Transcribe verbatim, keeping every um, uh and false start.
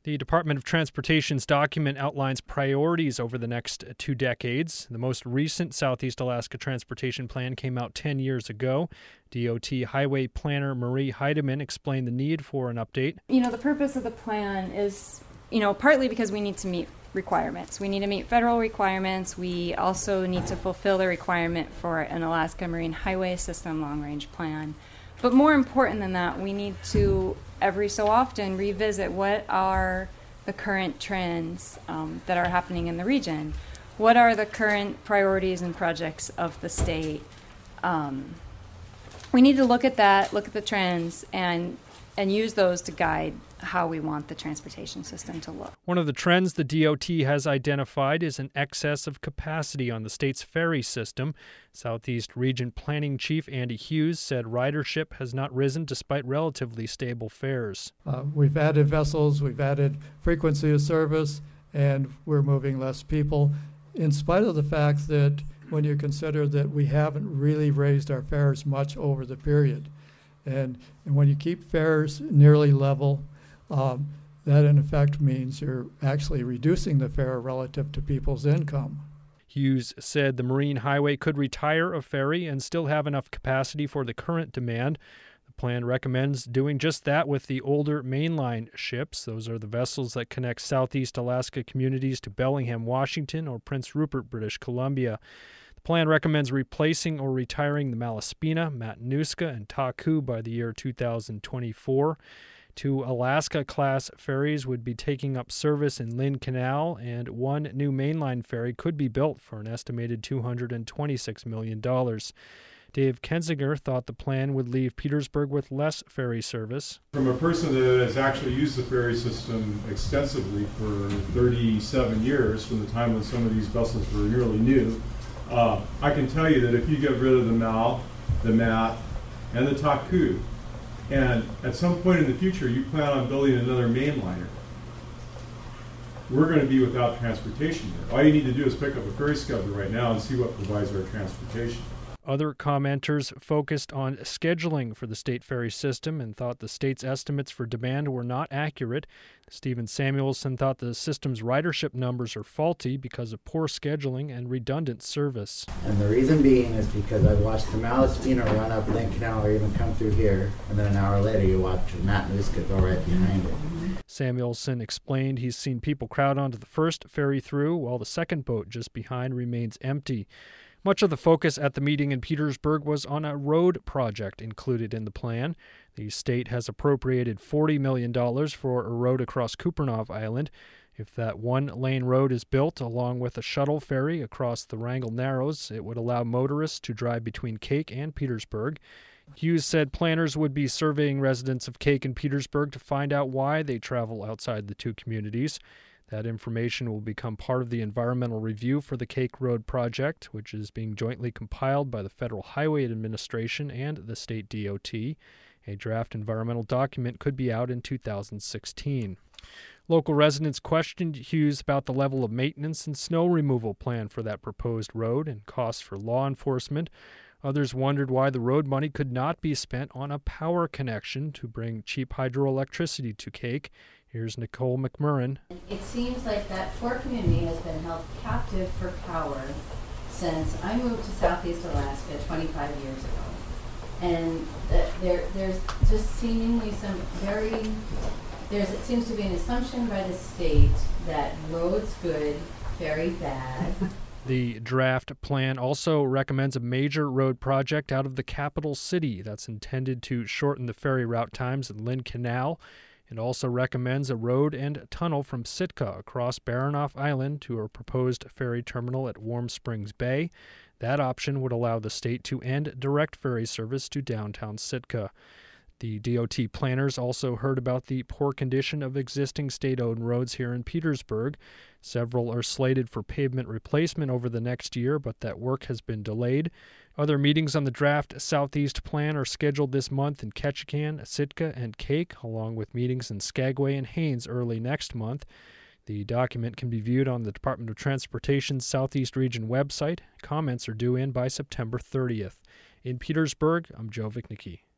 The Department of Transportation's document outlines priorities over the next two decades. The most recent Southeast Alaska Transportation Plan came out ten years ago. D O T Highway Planner Marie Heidemann explained the need for an update. You know, the purpose of the plan is, you know, partly because we need to meet requirements. We need to meet federal requirements. We also need to fulfill the requirement for an Alaska Marine Highway System long-range plan. But more important than that, we need to every so often revisit what are the current trends um, that are happening in the region. What are the current priorities and projects of the state? Um, we need to look at that, look at the trends, and and use those to guide how we want the transportation system to look. One of the trends the D O T has identified is an excess of capacity on the state's ferry system. Southeast Region Planning Chief Andy Hughes said ridership has not risen despite relatively stable fares. Uh, we've added vessels, we've added frequency of service, and we're moving less people, in spite of the fact that when you consider that we haven't really raised our fares much over the period. And, and when you keep fares nearly level, um, that in effect means you're actually reducing the fare relative to people's income. Hughes said the Marine Highway could retire a ferry and still have enough capacity for the current demand. The plan recommends doing just that with the older mainline ships. Those are the vessels that connect Southeast Alaska communities to Bellingham, Washington, or Prince Rupert, British Columbia. The plan recommends replacing or retiring the Malaspina, Matanuska, and Taku by the year two thousand twenty-four. Two Alaska-class ferries would be taking up service in Lynn Canal, and one new mainline ferry could be built for an estimated two hundred twenty-six million dollars. Dave Kensinger thought the plan would leave Petersburg with less ferry service. From a person that has actually used the ferry system extensively for thirty-seven years, from the time when some of these vessels were nearly new, uh, I can tell you that if you get rid of the Mal, the Mat, and the Taku, and at some point in the future you plan on building another mainliner, we're going to be without transportation there. All you need to do is pick up a ferry schedule right now and see what provides our transportation. Other commenters focused on scheduling for the state ferry system and thought the state's estimates for demand were not accurate. Stephen Samuelson thought the system's ridership numbers are faulty because of poor scheduling and redundant service. And the reason being is because I watched the Malaspina run up Lynn Canal or even come through here, and then an hour later you watch Matanuska go right behind it. Samuelson explained he's seen people crowd onto the first ferry through while the second boat just behind remains empty. Much of the focus at the meeting in Petersburg was on a road project included in the plan. The state has appropriated forty million dollars for a road across Kupreanof Island. If that one-lane road is built along with a shuttle ferry across the Wrangell Narrows, it would allow motorists to drive between Kake and Petersburg. Hughes said planners would be surveying residents of Kake and Petersburg to find out why they travel outside the two communities. That information will become part of the environmental review for the Kake Road project, which is being jointly compiled by the Federal Highway Administration and the state D O T. A draft environmental document could be out in two thousand sixteen. Local residents questioned Hughes about the level of maintenance and snow removal plan for that proposed road and costs for law enforcement. Others wondered why the road money could not be spent on a power connection to bring cheap hydroelectricity to Kake. Here's Nicole McMurrin. It seems like that poor community has been held captive for power since I moved to Southeast Alaska twenty-five years ago. And the, there, there's just seemingly some very, there's, it seems to be an assumption by the state that roads good, ferry bad. The draft plan also recommends a major road project out of the capital city that's intended to shorten the ferry route times at Lynn Canal. It also recommends a road and tunnel from Sitka across Baranof Island to a proposed ferry terminal at Warm Springs Bay. That option would allow the state to end direct ferry service to downtown Sitka. The D O T planners also heard about the poor condition of existing state-owned roads here in Petersburg. Several are slated for pavement replacement over the next year, but that work has been delayed. Other meetings on the draft Southeast Plan are scheduled this month in Ketchikan, Sitka, and Kake, along with meetings in Skagway and Haines early next month. The document can be viewed on the Department of Transportation's Southeast Region website. Comments are due in by September thirtieth. In Petersburg, I'm Joe Vichnicki.